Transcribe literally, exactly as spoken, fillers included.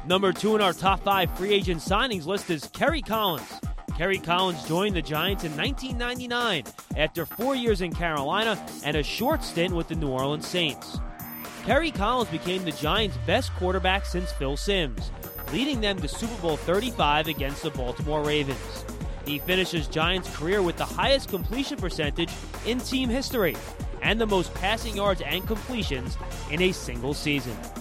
Number two in our top five free agent signings list is Kerry Collins. Kerry Collins joined the Giants in nineteen ninety-nine after four years in Carolina and a short stint with the New Orleans Saints. Kerry Collins became the Giants' best quarterback since Phil Simms, leading them to Super Bowl thirty-five against the Baltimore Ravens. He finished his Giants' career with the highest completion percentage in team history and the most passing yards and completions in a single season.